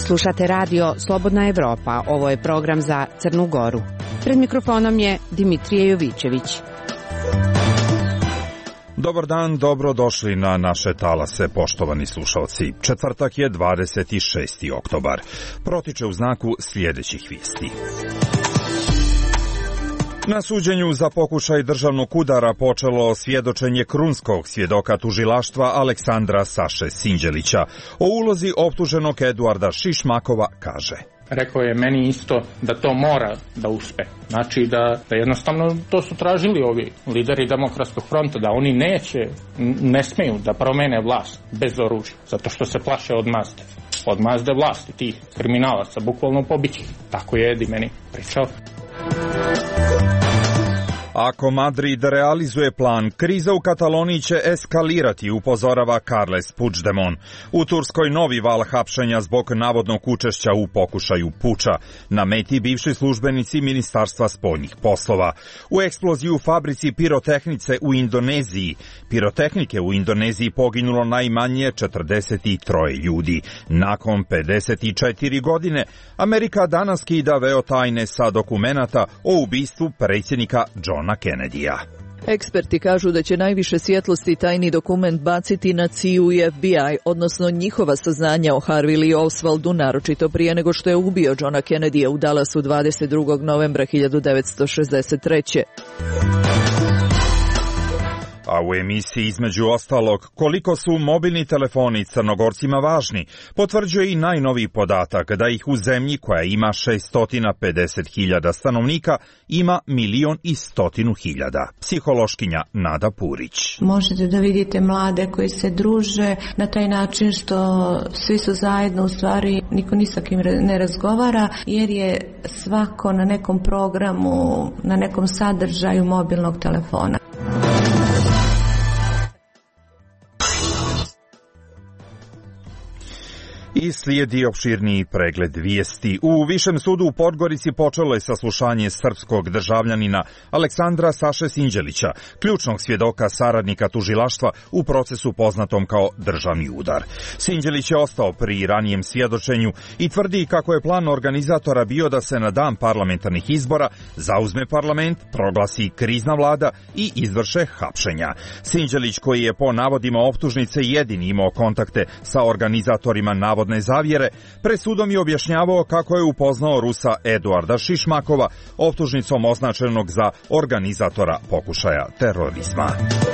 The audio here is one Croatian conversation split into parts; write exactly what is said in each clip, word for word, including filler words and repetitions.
Slušate radio Slobodna Evropa, ovo je program za Crnu Goru. Pred mikrofonom je Dimitrije Jovićević. Dobar dan, dobro došli na naše talase, poštovani slušalci. Četvrtak je dvadeset šesti oktobar. Protiče u znaku sljedećih vijesti. Na suđenju za pokušaj državnog udara počelo svjedočenje krunskog svjedoka tužilaštva Aleksandra Saše Sinđelića. O ulozi optuženog Eduarda Šišmakova kaže: Rekao je meni isto da to mora da uspe. Znači da, da jednostavno to su tražili ovi lideri Demokratskog fronta, da oni neće, ne smeju da promene vlast bez oružja, zato što se plaše od mazde. Od mazde vlasti, tih kriminalaca, bukvalno pobići. Tako je Edi meni pričao. Ako Madrid realizuje plan, kriza u Kataloniji će eskalirati, upozorava Carles Puigdemont. U Turskoj novi val hapšenja zbog navodnog učešća u pokušaju puča. Na meti bivši službenici Ministarstva spoljnih poslova. U eksploziji u fabrici pirotehnice u Indoneziji. Pirotehnike u Indoneziji poginulo najmanje četrdeset troje ljudi. Nakon pedeset četiri godine, Amerika danas kida veo tajne sa dokumenata o ubistvu predsjednika Johna Kennedyja. Eksperti kažu da će najviše svjetlosti tajni dokument baciti na C I A i F B I, odnosno njihova saznanja o Harvey Lee Oswaldu, naročito prije nego što je ubio Johna Kennedyja u Dallasu dvadeset drugog novembra hiljadu devetsto šezdeset treće. A u emisiji između ostalog, koliko su mobilni telefoni Crnogorcima važni, potvrđuje i najnoviji podatak da ih u zemlji koja ima šesto pedeset hiljada stanovnika ima milion i stotinu hiljada. Psihološkinja Nada Purić. Možete da vidite mlade koji se druže na taj način što svi su zajedno, u stvari niko ni sa kim ne razgovara, jer je svako na nekom programu, na nekom sadržaju mobilnog telefona. I slijedi opširniji pregled vijesti. U Višem sudu u Podgorici počelo je saslušanje srpskog državljanina Aleksandra Saše Sinđelića, ključnog svjedoka saradnika tužilaštva u procesu poznatom kao državni udar. Sinđelić je ostao pri ranijem svjedočenju i tvrdi kako je plan organizatora bio da se na dan parlamentarnih izbora zauzme parlament, proglasi krizna vlada i izvrše hapšenja. Sinđelić, koji je po navodima optužnice jedini imao kontakte sa organizatorima navodne zavjere, pred sudom je objašnjavao kako je upoznao Rusa Eduarda Šišmakova, optužnicom označenog za organizatora pokušaja terorizma.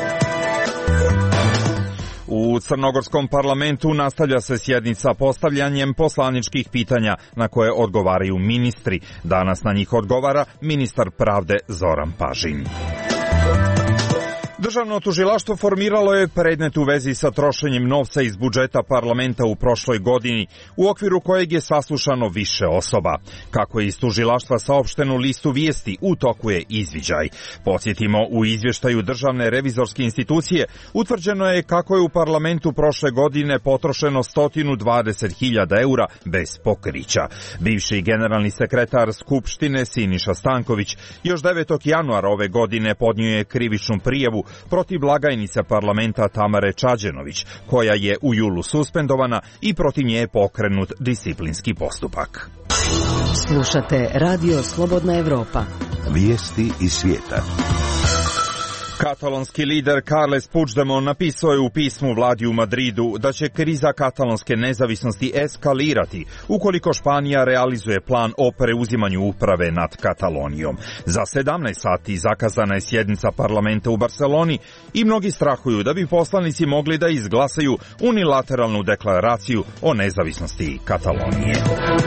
U crnogorskom parlamentu nastavlja se sjednica postavljanjem poslaničkih pitanja na koje odgovaraju ministri. Danas na njih odgovara ministar pravde Zoran Pažin. Državno tužilaštvo formiralo je predmet u vezi sa trošenjem novca iz budžeta parlamenta u prošloj godini, u okviru kojeg je saslušano više osoba. Kako je iz tužilaštva saopšteno listu vijesti, u toku je izviđaj. Podsjetimo, u izvještaju Državne revizorske institucije utvrđeno je kako je u parlamentu prošle godine potrošeno sto dvadeset hiljada eura bez pokrića. Bivši generalni sekretar Skupštine Siniša Stanković još devetog januara ove godine podnio je krivičnu prijavu protiv blagajnice parlamenta Tamare Čađenović, koja je u julu suspendovana i protiv nje je pokrenut disciplinski postupak. Slušate radio Slobodna Evropa. Vijesti iz svijeta. Katalonski lider Carles Puigdemont napisao je u pismu vladi u Madridu da će kriza katalonske nezavisnosti eskalirati ukoliko Španija realizuje plan o preuzimanju uprave nad Katalonijom. Za sedamnaest sati zakazana je sjednica parlamenta u Barceloni i mnogi strahuju da bi poslanici mogli da izglasaju unilateralnu deklaraciju o nezavisnosti Katalonije.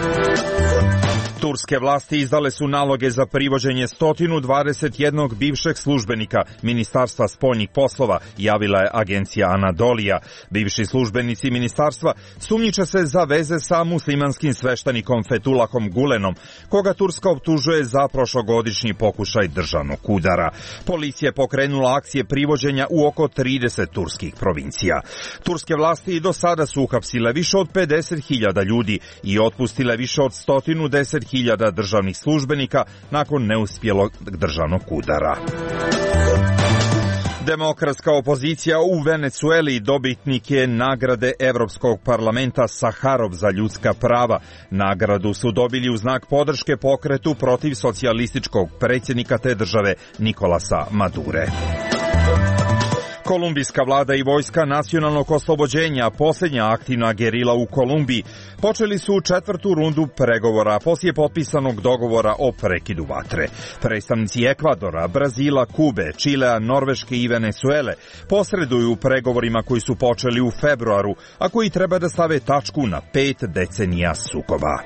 Turske vlasti izdale su naloge za privođenje sto dvadeset jednog bivšeg službenika Ministarstva spoljnih poslova, javila je agencija Anadolija. Bivši službenici ministarstva sumnjiče se za veze sa muslimanskim sveštenikom Fetulahom Gulenom, koga Turska optužuje za prošlogodišnji pokušaj državnog udara. Policija je pokrenula akcije privođenja u oko trideset turskih provincija. Turske vlasti do sada su uhapsile više od pedeset hiljada ljudi i otpustile više od sto deset hiljada državnih službenika nakon neuspjelog državnog udara. Demokratska opozicija u Venecueli dobitnik je nagrade Evropskog parlamenta Saharov za ljudska prava. Nagradu su dobili u znak podrške pokretu protiv socijalističkog predsjednika te države Nikolasa Madure. Kolumbijska vlada i vojska nacionalnog oslobođenja, posljednja aktivna gerila u Kolumbiji, počeli su četvrtu rundu pregovora poslije potpisanog dogovora o prekidu vatre. Predstavnici Ekvadora, Brazila, Kube, Čilea, Norveške i Venecuele posreduju u pregovorima koji su počeli u februaru, a koji treba da stave tačku na pet decenija sukoba.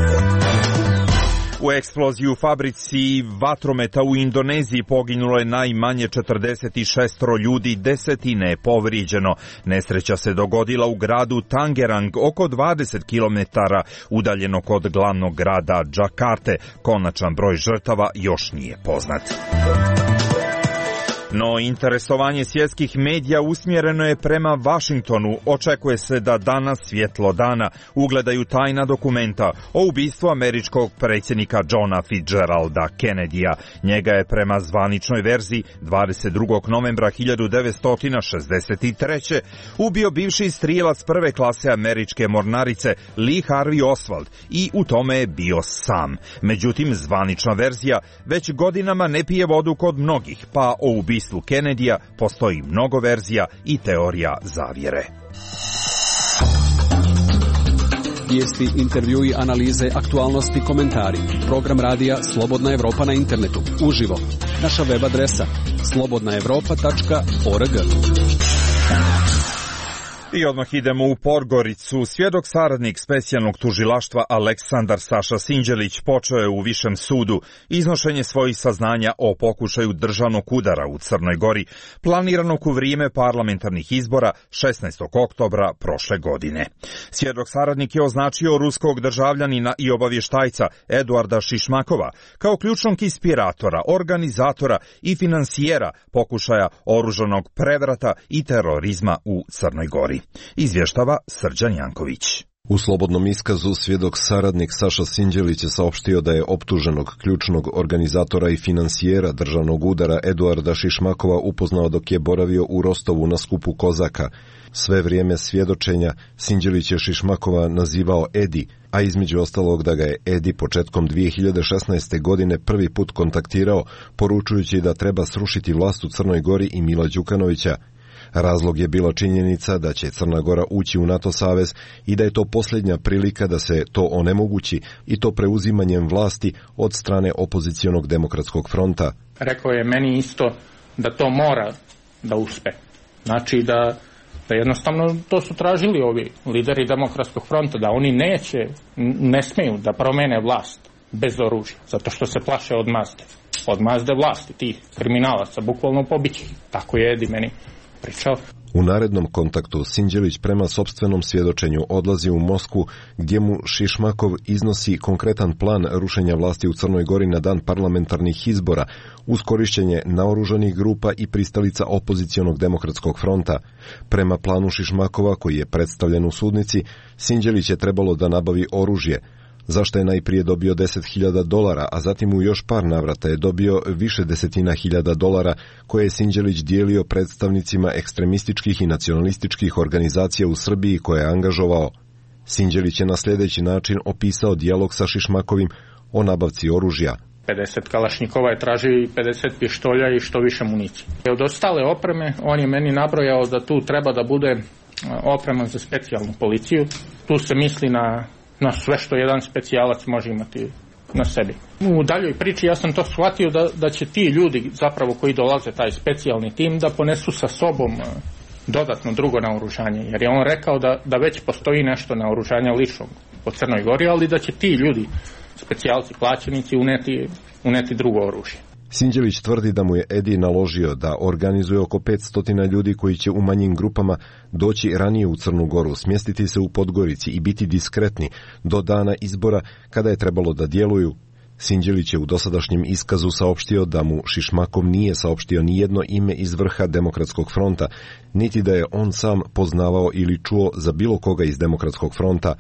U eksploziji u fabrici vatrometa u Indoneziji poginulo je najmanje četrdeset šest ljudi, desetine je povrijeđeno. Nesreća se dogodila u gradu Tangerang, oko dvadeset kilometara udaljeno kod glavnog grada Džakarte. Konačan broj žrtava još nije poznat. No interesovanje svjetskih medija usmjereno je prema Vašingtonu. Očekuje se da danas svjetlo dana ugledaju tajna dokumenta o ubistvu američkog predsjednika Johna Fitzgeralda Kennedya. Njega je prema zvaničnoj verziji dvadeset drugog novembra hiljadu devetsto šezdeset treće. ubio bivši strijelac prve klase američke mornarice Lee Harvey Oswald i u tome je bio sam. Međutim, zvanična verzija već godinama ne pije vodu kod mnogih, pa o ubistvu Kennedyja postoji mnogo verzija i teorija zavjere. Vijesti, intervjui, analize, aktualnosti, komentari. Program radija Slobodna Evropa na internetu. Uživo. Naša web adresa slobodna evropa tačka org. I odmah idemo u Podgoricu. Svjedok saradnik specijalnog tužilaštva Aleksandar Saša Sinđelić počeo je u Višem sudu iznošenje svojih saznanja o pokušaju državnog udara u Crnoj Gori, planiranog u vrijeme parlamentarnih izbora šesnaestog oktobra prošle godine. Svjedok saradnik je označio ruskog državljanina i obavještajca Eduarda Šišmakova kao ključnog inspiratora, organizatora i finansijera pokušaja oružanog prevrata i terorizma u Crnoj Gori. Izvještava Srđan Janković. U slobodnom iskazu svjedok saradnik Saša Sinđelić je saopštio da je optuženog ključnog organizatora i finansijera državnog udara Eduarda Šišmakova upoznao dok je boravio u Rostovu na skupu Kozaka. Sve vrijeme svjedočenja Sinđelić je Šišmakova nazivao Edi, a između ostalog da ga je Edi početkom dvije hiljade šesnaeste. godine prvi put kontaktirao, poručujući da treba srušiti vlast u Crnoj Gori i Mila Đukanovića. Razlog je bila činjenica da će Crna Gora ući u NATO savez i da je to posljednja prilika da se to onemogući, i to preuzimanjem vlasti od strane opozicionog demokratskog fronta. Rekao je meni isto da to mora da uspe. Znači da, da jednostavno to su tražili ovi lideri demokratskog fronta, da oni neće, ne smiju da promene vlast bez oružja, zato što se plaše od mazde. Od mazde vlasti, tih kriminalaca, bukvalno pobići. Tako je Edi meni pričao. U narednom kontaktu Sinđelić prema sopstvenom svjedočenju odlazi u Moskvu, gdje mu Šišmakov iznosi konkretan plan rušenja vlasti u Crnoj Gori na dan parlamentarnih izbora uz korištenje naoružanih grupa i pristalica opozicionog demokratskog fronta. Prema planu Šišmakova, koji je predstavljen u sudnici, Sinđelić je trebalo da nabavi oružje, zašto je najprije dobio deset hiljada dolara, a zatim u još par navrata je dobio više desetina hiljada dolara koje je Sinđelić dijelio predstavnicima ekstremističkih i nacionalističkih organizacija u Srbiji koje je angažovao. Sinđelić je na sljedeći način opisao dijalog sa Šišmakovim o nabavci oružja. pedeset kalašnjikova je tražio i pedeset pištolja i što više municije. Od ostale opreme on je meni nabrojao da tu treba da bude oprema za specijalnu policiju. Tu se misli na na sve što jedan specijalac može imati na sebi. U daljoj priči ja sam to shvatio da, da će ti ljudi zapravo koji dolaze, taj specijalni tim, da ponesu sa sobom dodatno drugo naoružanje, jer je on rekao da, da već postoji nešto naoružanja ličnog po Crnoj Gori, ali da će ti ljudi, specijalci, plaćenici, uneti, uneti drugo oružje. Sinđelić tvrdi da mu je Edi naložio da organizuje oko petsto ljudi koji će u manjim grupama doći ranije u Crnu Goru, smjestiti se u Podgorici i biti diskretni do dana izbora kada je trebalo da djeluju. Sinđelić je u dosadašnjem iskazu saopštio da mu Šišmakov nije saopštio ni jedno ime iz vrha Demokratskog fronta, niti da je on sam poznavao ili čuo za bilo koga iz Demokratskog fronta.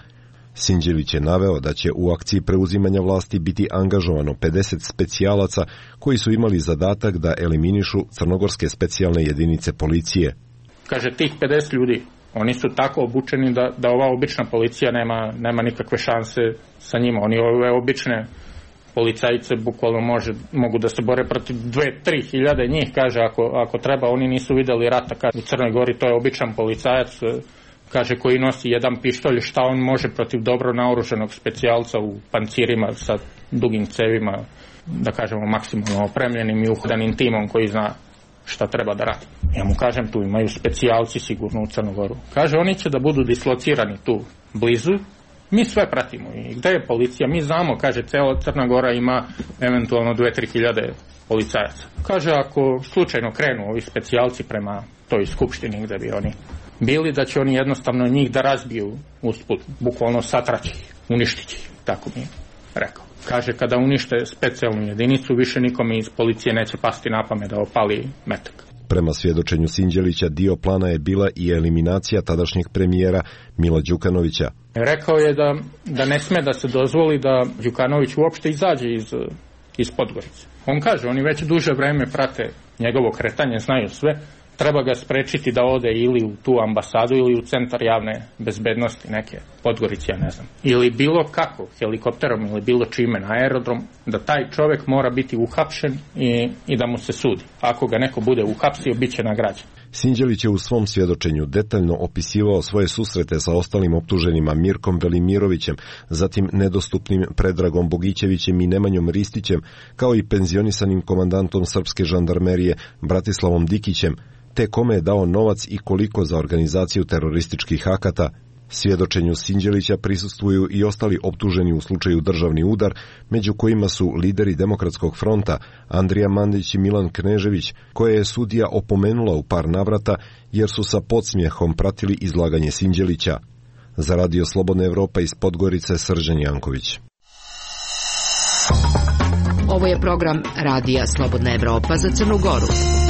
Sinđelić je naveo da će u akciji preuzimanja vlasti biti angažovano pedeset specijalaca koji su imali zadatak da eliminišu crnogorske specijalne jedinice policije. Kaže, tih pedeset ljudi, oni su tako obučeni da, da ova obična policija nema, nema nikakve šanse sa njima. Oni ove obične policajce bukvalno može, mogu da se bore protiv dve, tri hiljade njih, kaže, ako, ako treba. Oni nisu videli rata, kaže, u Crnoj Gori to je običan policajac, kaže, koji nosi jedan pištolj, šta on može protiv dobro naoružanog specijalca u pancirima sa dugim cevima, da kažemo maksimalno opremljenim i uhodanim timom koji zna šta treba da radi. Ja mu kažem, tu imaju specijalci sigurno u Crnogoru. Kaže, oni će da budu dislocirani tu blizu, mi sve pratimo. I gde je policija? Mi znamo, kaže, cela Crna Gora ima eventualno dve do tri hiljade policajaca. Kaže, ako slučajno krenu ovi specijalci prema toj skupštini gde bi oni bili, da će oni jednostavno njih da razbiju usput, bukvalno satraći ih, uništiti ih, tako mi je rekao. Kaže, kada unište specijalnu jedinicu, više nikome iz policije neće pasti na pamet da opali metak. Prema svjedočenju Sinđelića, dio plana je bila i eliminacija tadašnjeg premijera Mila Đukanovića. Rekao je da, da ne sme da se dozvoli da Đukanović uopšte izađe iz, iz Podgorice. On kaže, oni već duže vreme prate njegovo kretanje, znaju sve, treba ga sprečiti da ode ili u tu ambasadu ili u centar javne bezbednosti neke Podgorice, ja ne znam. Ili bilo kako, helikopterom ili bilo čime na aerodrom, da taj čovjek mora biti uhapšen i, i da mu se sudi. Ako ga neko bude uhapsio, bit će nagrađen. Sinđelić je u svom svjedočenju detaljno opisivao svoje susrete sa ostalim optuženima Mirkom Velimirovićem, zatim nedostupnim Predragom Bogićevićem i Nemanjom Ristićem, kao i penzionisanim komandantom srpske žandarmerije Bratislavom Dikićem, te kome je dao novac i koliko za organizaciju terorističkih akata. Svjedočenju Sinđelića prisustvuju i ostali optuženi u slučaju državni udar, među kojima su lideri Demokratskog fronta Andrija Mandić i Milan Knežević, koje je sudija opomenula u par navrata jer su sa podsmjehom pratili izlaganje Sinđelića. Za Radio Slobodna Evropa iz Podgorice, Srđan Janković. Ovo je program Radija Slobodna Evropa za Crnu Goru.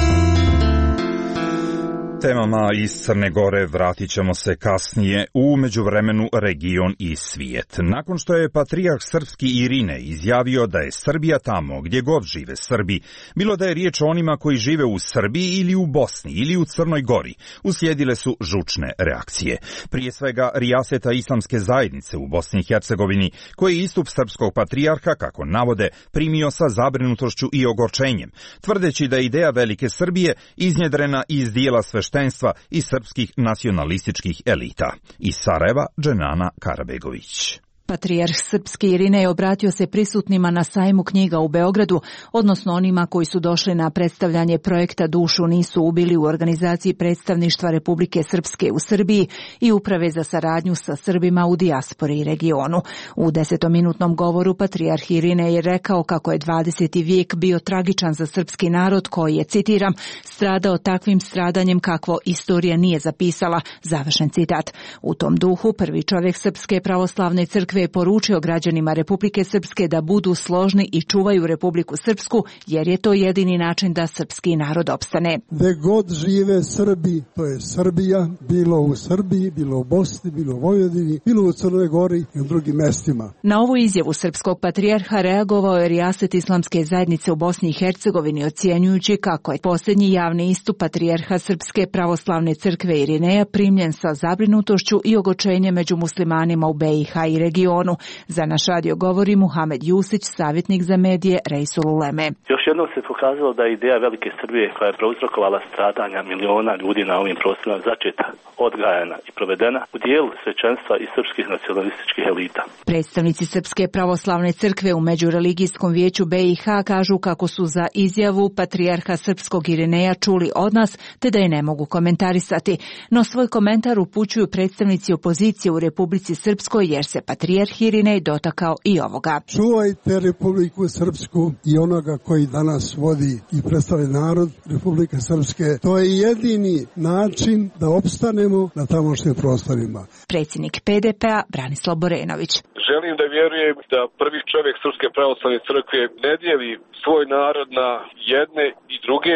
Temama iz Crne Gore vratit ćemo se kasnije, u međuvremenu region i svijet. Nakon što je patrijarh srpski Irine izjavio da je Srbija tamo gdje god žive Srbi, bilo da je riječ o onima koji žive u Srbiji ili u Bosni ili u Crnoj Gori, uslijedile su žučne reakcije. Prije svega rijaseta islamske zajednice u Bosni i Hercegovini, koji je istup srpskog patrijarha, kako navode, primio sa zabrinutošću i ogorčenjem, tvrdeći da je ideja velike Srbije iznjedrena iz dijela sveštenstva i srpskih nacionalističkih elita. Iz Sarajeva, Dženana Karabegović. Patrijarh srpski Irinej obratio se prisutnima na sajmu knjiga u Beogradu, odnosno onima koji su došli na predstavljanje projekta Dušu nisu ubili u organizaciji predstavništva Republike Srpske u Srbiji i Uprave za saradnju sa Srbima u dijaspori i regionu. U desetominutnom govoru patrijarh Irinej je rekao kako je dvadeseti vijek bio tragičan za srpski narod koji je, citiram, stradao takvim stradanjem kakvo istorija nije zapisala, završen citat. U tom duhu prvi čovjek Srpske pravoslavne crkve je poručio građanima Republike Srpske da budu složni i čuvaju Republiku Srpsku, jer je to jedini način da srpski narod opstane. Gde god žive Srbi, to je Srbija, bilo u Srbiji, bilo u Bosni, bilo u Vojvodini, bilo u Crnoj Gori i u drugim mestima. Na ovu izjavu srpskog patrijarha reagovao je rijaset islamske zajednice u Bosni i Hercegovini, ocjenjujući kako je posljednji javni istup patrijarha Srpske pravoslavne crkve Irineja primljen sa zabrinutošću i ogorčenjem među muslimanima u B i H i regionu. Za naš radio govori Muhamed Jusić, savjetnik za medije Rejsul Uleme. Još jednom se pokazalo da je ideja velike Srbije, koja je prouzrokovala stradanja miliona ljudi na ovim prostorima, začeta, odgajana i provedena u dijelu svećenstva i srpskih nacionalističkih elita. Predstavnici Srpske pravoslavne crkve u Međureligijskom vijeću B i H kažu kako su za izjavu patrijarha srpskog Irineja čuli od nas, te da je ne mogu komentarisati. No svoj komentar upućuju predstavnici opozicije u Republici Srpskoj, jer se patrijarh Irinej dotakao i ovoga. Čuvajte Republiku Srpsku i onoga koji danas vodi i predstavlja narod Republike Srpske. To je jedini način da opstanemo na tamošnjim prostorima. Predsjednik P D P-a Branislav Borenović. Želim da vjerujem da prvi čovjek Srpske pravoslavne crkve ne dijeli svoj narod na jedne i druge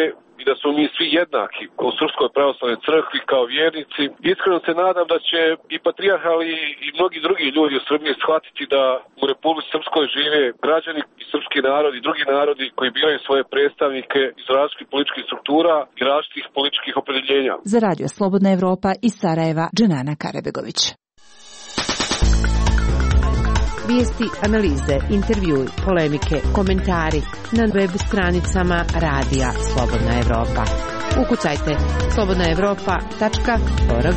i da smo mi svi jednaki u Srpskoj pravoslavnoj crkvi kao vjernici. Iskreno se nadam da će i patrijarhali i mnogi drugi ljudi u Srbiji shvatiti da u Republici Srpskoj žive građani i srpski narod i drugi narodi koji biraju svoje predstavnike iz različitih političkih struktura i različitih političkih opredeljenja. Za Radio Slobodna Evropa iz Sarajeva, Dženana Karebegović. Vijesti, analize, intervjui, polemike, komentari na web stranicama Radija Slobodna Evropa. Ukucajte slobodna evropa tačka org.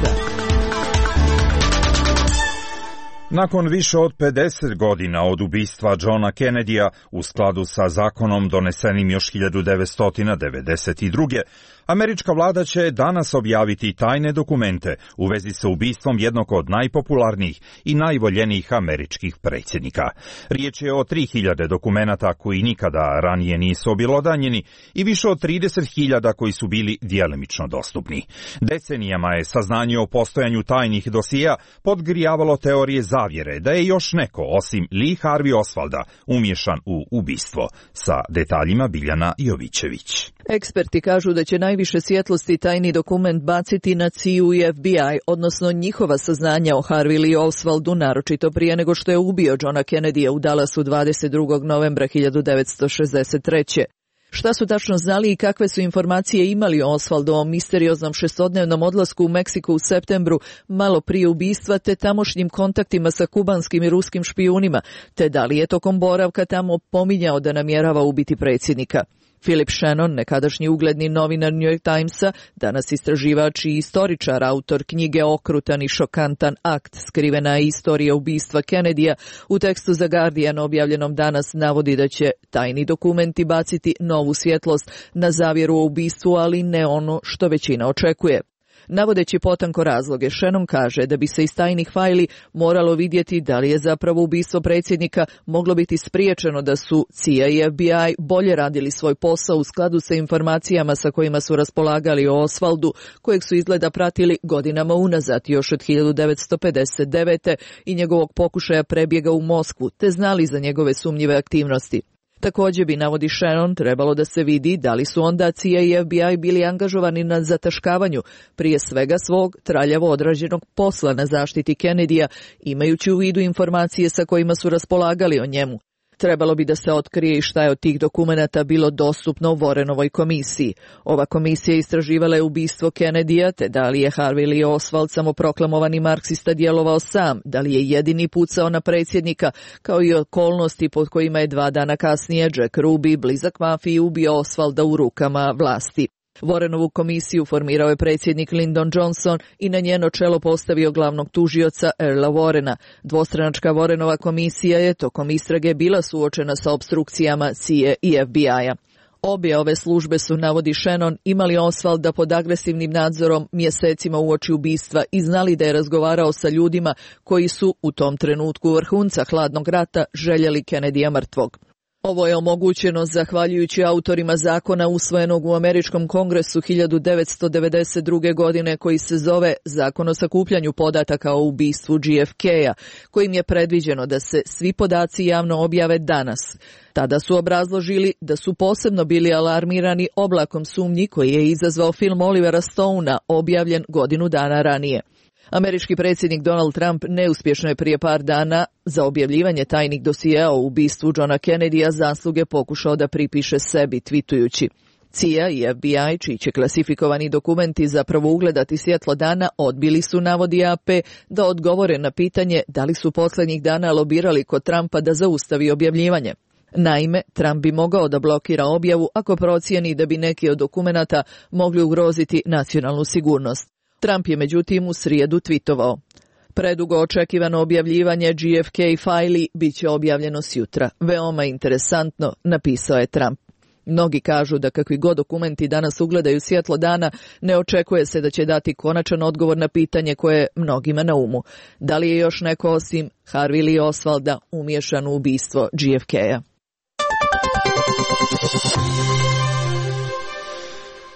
Nakon više od pedeset godina od ubistva Johna Kennedya, u skladu sa zakonom donesenim još hiljadu devetsto devedeset druge. Američka vlada će danas objaviti tajne dokumente u vezi sa ubistvom jednog od najpopularnijih i najvoljenijih američkih predsjednika. Riječ je o tri hiljade dokumenata koji nikada ranije nisu obilodanjeni i više od trideset hiljada koji su bili djelimično dostupni. Decenijama je saznanje o postojanju tajnih dosija podgrijavalo teorije zavjere da je još neko osim Lee Harvey Oswalda umiješan u ubistvo. Sa detaljima Biljana Jovićević. Eksperti kažu da će najviše svjetlosti tajni dokument baciti na C I A i F B I, odnosno njihova saznanja o Harvey Lee Oswaldu, naročito prije nego što je ubio Johna Kennedya u Dallasu dvadeset drugog novembra hiljadu devetsto šezdeset treće. Šta su tačno znali i kakve su informacije imali o Oswaldovom misterioznom šestodnevnom odlasku u Meksiku u septembru, malo prije ubistva, te tamošnjim kontaktima sa kubanskim i ruskim špijunima, te da li je tokom boravka tamo pominjao da namjerava ubiti predsjednika. Philip Shannon, nekadašnji ugledni novinar New York Timesa, danas istraživač i istoričar, autor knjige Okrutan i šokantan akt, skrivena je istorija ubistva Kennedya, u tekstu za Guardian objavljenom danas navodi da će tajni dokumenti baciti novu svjetlost na zavjeru o ubistvu, ali ne ono što većina očekuje. Navodeći potanko razloge, Shannon kaže da bi se iz tajnih fajli moralo vidjeti da li je zapravo ubistvo predsjednika moglo biti spriječeno da su C I A i F B I bolje radili svoj posao u skladu sa informacijama sa kojima su raspolagali o Oswaldu, kojeg su izgleda pratili godinama unazad, još od hiljadu devetsto pedeset devete. i njegovog pokušaja prebjega u Moskvu, te znali za njegove sumnjive aktivnosti. Također bi, navodi Shannon, trebalo da se vidi da li su onda C I A i F B I bili angažovani na zataškavanju prije svega svog traljavo odrađenog posla na zaštiti Kennedya, imajući u vidu informacije sa kojima su raspolagali o njemu. Trebalo bi da se otkrije i šta je od tih dokumenata bilo dostupno u Warrenovoj komisiji. Ova komisija istraživala je ubistvo Kennedya, te da li je Harvey Lee Oswald, samoproklamovani marksista, djelovao sam, da li je jedini pucao na predsjednika, kao i okolnosti pod kojima je dva dana kasnije Jack Ruby, blizak mafiji, ubio Oswalda u rukama vlasti. Warrenovu komisiju formirao je predsjednik Lyndon Johnson i na njeno čelo postavio glavnog tužioca Earla Warrena. Dvostranačka Warrenova komisija je tokom istrage bila suočena sa opstrukcijama C I A i F B I-a. Obje ove službe su, navodi Shannon, imali Oswalda pod agresivnim nadzorom mjesecima uoči ubistva i znali da je razgovarao sa ljudima koji su u tom trenutku vrhunca hladnog rata željeli Kennedya mrtvog. Ovo je omogućeno zahvaljujući autorima zakona usvojenog u Američkom kongresu hiljadu devetsto devedeset druge. godine koji se zove Zakon o sakupljanju podataka o ubistvu J F K-a, kojim je predviđeno da se svi podaci javno objave danas. Tada su obrazložili da su posebno bili alarmirani oblakom sumnji koji je izazvao film Olivera Stonea, objavljen godinu dana ranije. Američki predsjednik Donald Trump neuspješno je prije par dana za objavljivanje tajnih dosijea o ubistvu Johna Kennedya zasluge pokušao da pripiše sebi, tvitujući: C I A i F B I, čiji će klasifikovani dokumenti zapravo ugledati svjetlo dana, odbili su, navodi A P, da odgovore na pitanje da li su posljednjih dana lobirali kod Trumpa da zaustavi objavljivanje. Naime, Trump bi mogao da blokira objavu ako procijeni da bi neki od dokumenata mogli ugroziti nacionalnu sigurnost. Trump je međutim u srijedu tvitovao: predugo očekivano objavljivanje J F K fajli bit će objavljeno sjutra. Veoma interesantno, napisao je Trump. Mnogi kažu da kakvi god dokumenti danas ugledaju svjetlo dana, ne očekuje se da će dati konačan odgovor na pitanje koje je mnogima na umu. Da li je još neko osim Harvey Lee Oswalda umiješan u ubistvo J F K-a?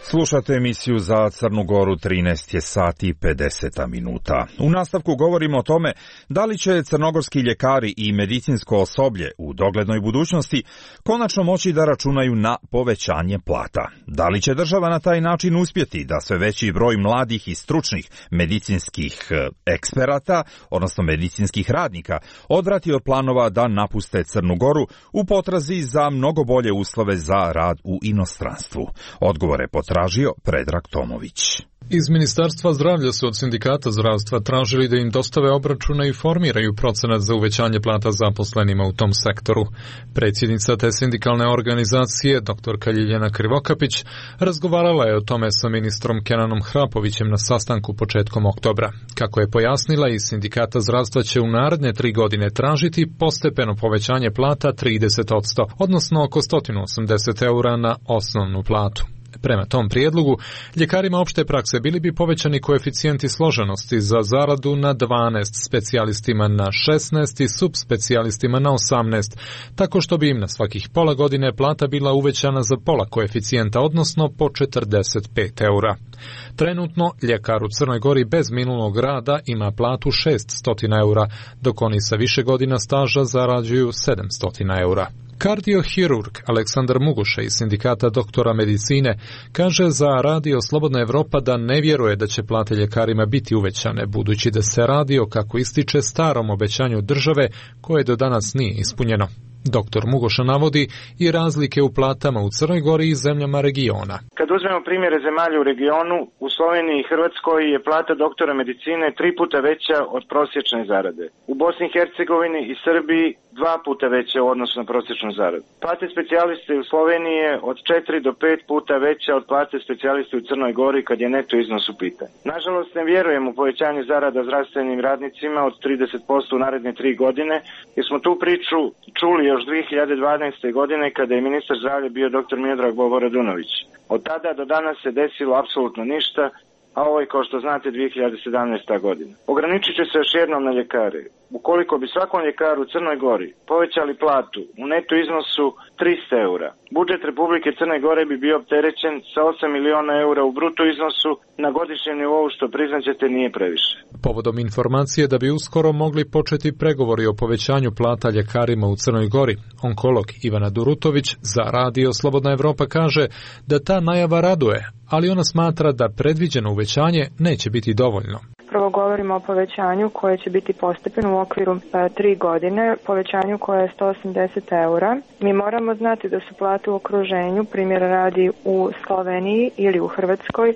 Slušate emisiju za Crnu Goru, trinaest je sati i pedeset minuta. U nastavku govorimo o tome da li će crnogorski ljekari i medicinsko osoblje u doglednoj budućnosti konačno moći da računaju na povećanje plata. Da li će država na taj način uspjeti da sve veći broj mladih i stručnih medicinskih eksperata, odnosno medicinskih radnika, odvrati od planova da napuste Crnu Goru u potrazi za mnogo bolje uslove za rad u inostranstvu? Odgovore potražio Predrag Tomović. Iz Ministarstva zdravlja su od sindikata zdravstva tražili da im dostave obračune i formiraju procenat za uvećanje plata zaposlenima u tom sektoru. Predsjednica te sindikalne organizacije, doktorka Ljiljana Krivokapić, razgovarala je o tome sa ministrom Kenanom Hrapovićem na sastanku početkom oktobra. Kako je pojasnila, iz sindikata zdravstva će u naredne tri godine tražiti postepeno povećanje plata trideset posto, odnosno oko sto osamdeset eura na osnovnu platu. Prema tom prijedlogu, ljekarima opšte prakse bili bi povećani koeficijenti složenosti za zaradu na dvanaest, specijalistima na šesnaest i subspecijalistima na osamnaest, tako što bi im na svakih pola godine plata bila uvećana za pola koeficijenta, odnosno po četrdeset pet eura. Trenutno, ljekar u Crnoj Gori bez minulog rada ima platu šeststo eura, dok oni sa više godina staža zarađuju sedamsto eura. Kardiohirurg Aleksandar Mugoša iz sindikata doktora medicine kaže za Radio Slobodna Evropa da ne vjeruje da će plate ljekarima biti uvećane, budući da se radi o, kako ističe, starom obećanju države koje do danas nije ispunjeno. Doktor Mugoša navodi i razlike u platama u Crnoj Gori i zemljama regiona. Kad uzmemo primjere zemalja u regionu, u Sloveniji i Hrvatskoj je plata doktora medicine tri puta veća od prosječne zarade. U Bosni i Hercegovini i Srbiji dva puta veća u odnosu na prosječnu zaradu. Plate specijaliste u Sloveniji je od četiri do pet puta veća od plate specijaliste u Crnoj Gori kad je neto iznos u pitanju. Nažalost, ne vjerujem u povećanje zarada zdravstvenim radnicima od trideset posto u naredne tri godine, jer smo tu priču čuli još dvije hiljade dvanaeste. godine kada je ministar zdravlja bio doktor Miodrag Bobo Radunović. Od tada do danas se desilo apsolutno ništa, a ovo je, kao što znate, dvije hiljade sedamnaesta. godina. Ograničit ću se još jednom na ljekare. Ukoliko bi svakom ljekaru u Crnoj Gori povećali platu u neto iznosu trista eura, budžet Republike Crne Gore bi bio opterećen sa osam miliona eura u bruto iznosu na godišnjem nivou, što priznaćete nije previše. Povodom informacije da bi uskoro mogli početi pregovori o povećanju plata ljekarima u Crnoj Gori, onkolog Ivana Durutović za Radio Slobodna Evropa kaže da ta najava raduje, ali ona smatra da predviđeno uvećanje neće biti dovoljno. Prvo govorimo o povećanju koje će biti postepeno u okviru e, tri godine, povećanju koje je sto osamdeset eura. Mi moramo znati da su plate u okruženju, primjer radi u Sloveniji ili u Hrvatskoj, e,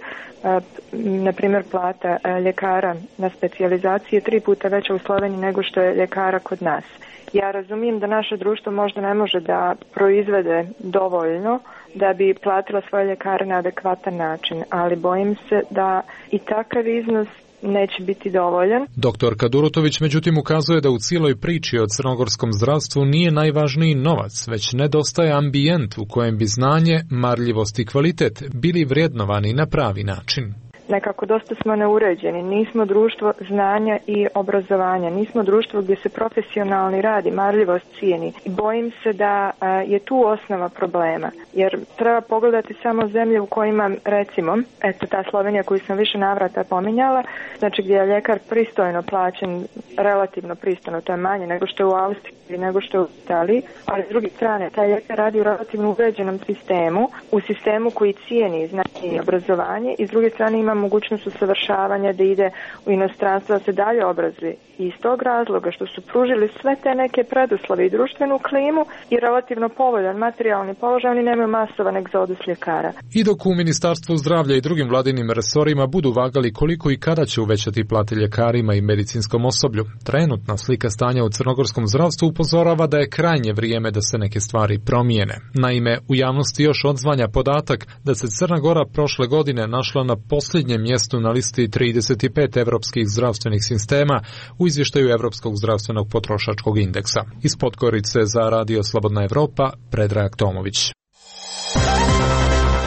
na primjer plata e, ljekara na specijalizaciji je tri puta veća u Sloveniji nego što je ljekara kod nas. Ja razumijem da naše društvo možda ne može da proizvede dovoljno da bi platila svoje ljekare na adekvatan način, ali bojim se da i takav iznos neće biti dovoljan. Doktor Kadurotović međutim ukazuje da u cijeloj priči o crnogorskom zdravstvu nije najvažniji novac, već nedostaje ambijent u kojem bi znanje, marljivost i kvalitet bili vrijednovani na pravi način. Nekako dosta smo neuređeni, nismo društvo znanja i obrazovanja, nismo društvo gdje se profesionalni rad i marljivost cijeni. Bojim se da a, je tu osnova problema, jer treba pogledati samo zemlje u kojima, recimo, eto ta Slovenija koju sam više navrata pominjala, znači gdje je ljekar pristojno plaćen, relativno pristojno, to je manje nego što je u Austriji ili nego što je u Italiji, ali s druge strane, taj ljekar radi u relativno uređenom sistemu, u sistemu koji cijeni znanje i obrazovanje, i s druge strane ima mogućnost usavršavanja da ide u inostranstvo, da se dalje obrazuje. I iz tog razloga što su pružili sve te neke preduslove i društvenu klimu i relativno povoljan materijalni položaj, oni nemaju masovan egzodus ljekara. I dok u Ministarstvu zdravlja i drugim vladinim resorima budu vagali koliko i kada će uvećati plate ljekarima i medicinskom osoblju, trenutna slika stanja u crnogorskom zdravstvu upozorava da je krajnje vrijeme da se neke stvari promijene. Naime, u javnosti još odzvanja podatak da se Crna Gora prošle godine našla na posljednjem mjestu na listi trideset pet evropskih zdravstvenih sistema u izvještaju Evropskog zdravstvenog potrošačkog indeksa. Iz Podgorice za Radio Slobodna Evropa, Predrag Tomović.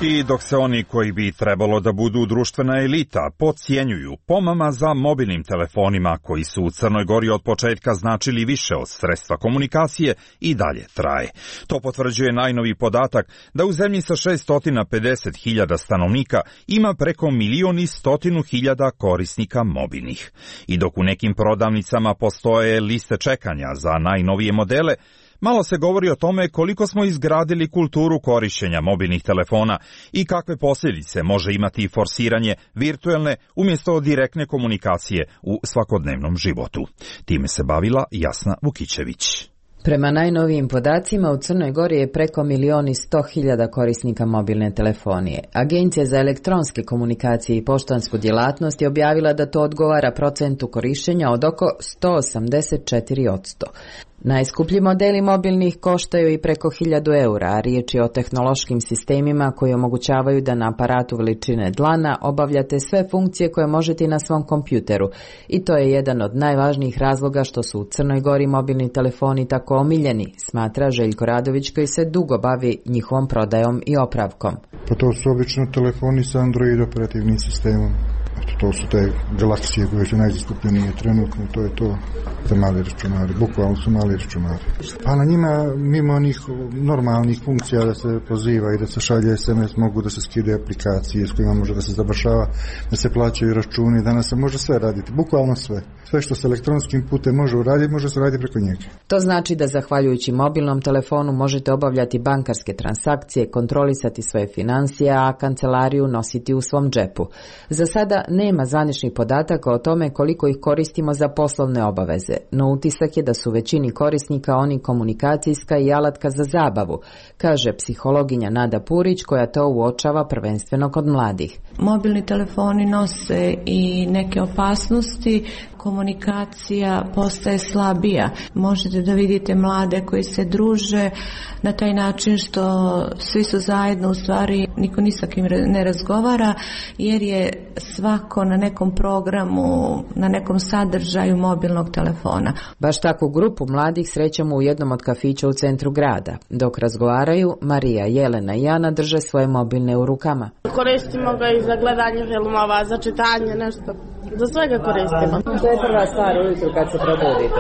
I dok se oni koji bi trebalo da budu društvena elita podcjenjuju pomama za mobilnim telefonima koji su u Crnoj Gori od početka značili više od sredstva komunikacije, i dalje traje. To potvrđuje najnoviji podatak da u zemlji sa šesto pedeset hiljada stanovnika ima preko milion i stotinu hiljada korisnika mobilnih. I dok u nekim prodavnicama postoje liste čekanja za najnovije modele, malo se govori o tome koliko smo izgradili kulturu korišćenja mobilnih telefona i kakve posljedice može imati forsiranje virtuelne umjesto direktne komunikacije u svakodnevnom životu. Time se bavila Jasna Vukićević. Prema najnovijim podacima u Crnoj Gori je preko milion i sto hiljada korisnika mobilne telefonije. Agencija za elektronske komunikacije i poštansku djelatnost je objavila da to odgovara procentu korištenja od oko sto osamdeset četiri posto. Najskuplji modeli mobilnih koštaju i preko hiljadu eura, a riječ je o tehnološkim sistemima koji omogućavaju da na aparatu veličine dlana obavljate sve funkcije koje možete na svom kompjuteru. I to je jedan od najvažnijih razloga što su u Crnoj Gori mobilni telefoni tako omiljeni, smatra Željko Radović koji se dugo bavi njihovom prodajom i opravkom. Pa to su obično telefoni sa Android operativnim sistemom. To su te galaksije koje su najzastupljenije trenutno, to je to za mali računari, bukvalno su mali računari. A na njima, mimo onih normalnih funkcija da se poziva i da se šalje es em es, mogu da se skide aplikacije s kojima može da se završava, da se plaćaju računi, danas se može sve raditi, bukvalno sve. Sve što se elektronskim putem može uraditi, može se raditi preko njega. To znači da zahvaljujući mobilnom telefonu možete obavljati bankarske transakcije, kontrolisati svoje financije, a kancelariju nositi u svom džepu. Za sada nema zvaničnih podataka o tome koliko ih koristimo za poslovne obaveze, no utisak je da su većini korisnika oni komunikacijska i alatka za zabavu, kaže psihologinja Nada Purić koja to uočava prvenstveno kod mladih. Mobilni telefoni nose i neke opasnosti, komunikacija postaje slabija. Možete da vidite mlade koji se druže na taj način što svi su zajedno, u stvari niko ni sa kim ne razgovara jer je svako na nekom programu, na nekom sadržaju mobilnog telefona. Baš takvu grupu mladih srećemo u jednom od kafića u centru grada. Dok razgovaraju, Marija, Jelena i Ana drže svoje mobilne u rukama. Koristimo ga i za gledanje filmova, za čitanje, nešto. Za sve ga koristimo. Što je prva stvar ujutru kad se probudite?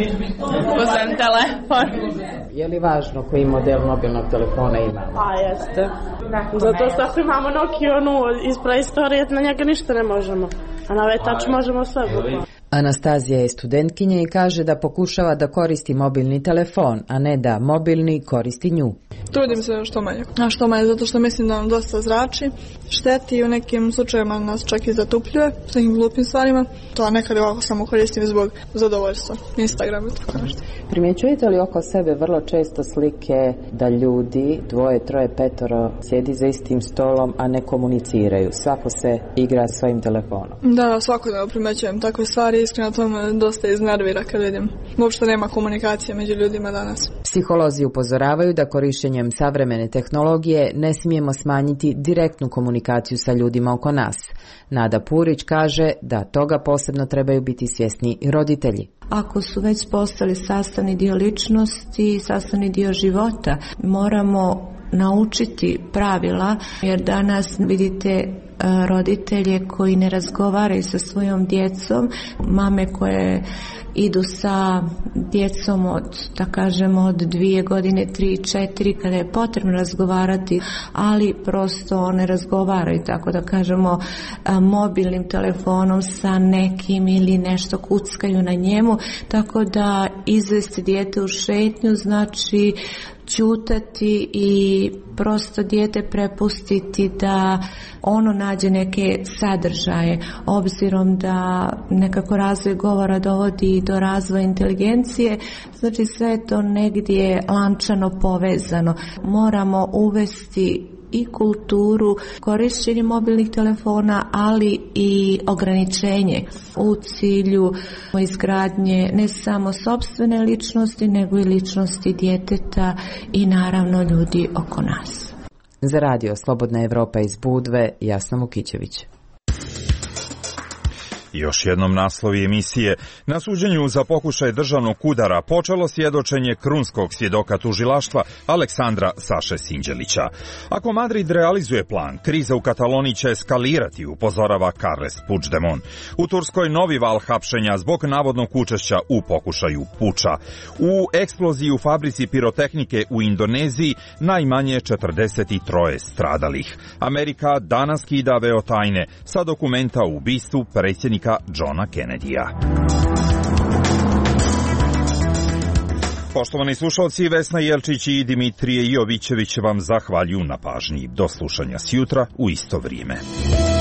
Uzem telefon. Je li važno koji model mobilnog telefona ima? A, jeste. Zato što ako imamo Nokia onu iz preistorije, na njega ništa ne možemo. A na ovaj touch možemo sve. Anastazija je studentkinja i kaže da pokušava da koristi mobilni telefon, a ne da mobilni koristi nju. Trudim se što manje. A što manje, zato što mislim da nam dosta zrači, šteti i u nekim slučajevima nas čak i zatupljuje s nekim glupim stvarima. To nekad ovako samo koristim zbog zadovoljstva. Instagram i tako nešto. Primjećujete li oko sebe vrlo često slike da ljudi, dvoje, troje, petoro, sjedi za istim stolom, a ne komuniciraju? Svako se igra svojim telefonom. Da, svakodnevno primjećujem takve stvari. Iskreno to me dosta iznervira kad vidim. Uopšte nema komunikacije među ljudima danas. Psiholozi upozoravaju da korištenjem savremene tehnologije ne smijemo smanjiti direktnu komunikaciju sa ljudima oko nas. Nada Purić kaže da toga posebno trebaju biti svjesni i roditelji. Ako su već postali sastavni dio ličnosti, sastavni dio života, moramo naučiti pravila, jer danas vidite roditelje koji ne razgovaraju sa svojom djecom, mame koje idu sa djecom od, da kažemo, od dvije godine, tri, četiri, kada je potrebno razgovarati, ali prosto ne razgovaraju, tako da kažemo, mobilnim telefonom sa nekim ili nešto kuckaju na njemu, tako da izvesti dijete u šetnju znači ćutati i prosto dijete prepustiti da ono nađe neke sadržaje, obzirom da nekako razvoj govora dovodi do razvoja inteligencije, znači sve je to negdje lančano povezano. Moramo uvesti i kulturu korištenja mobilnih telefona, ali i ograničenje u cilju izgradnje ne samo sopstvene ličnosti, nego i ličnosti djeteta i naravno ljudi oko nas. Za radio Slobodna Evropa iz Budve, Jasna Vukićević. Još jednom naslovi emisije. Na suđenju za pokušaj državnog udara počelo svjedočenje krunskog svjedoka tužilaštva Aleksandra Saše Sinđelića. Ako Madrid realizuje plan, kriza u Kataloniji će eskalirati, upozorava Carles Puigdemont. U Turskoj novi val hapšenja zbog navodnog učešća u pokušaju puča. U eksploziji u fabrici pirotehnike u Indoneziji najmanje četrdeset tri stradalih. Amerika danas kida veo tajne sa dokumenta o ubistvu predsjednika Johna Kennedyja. Poštovani slušalci, Vesna Jelčić i Dimitrije Jovićević vam zahvaljuju na pažnji. Do slušanja sjutra u isto vrijeme.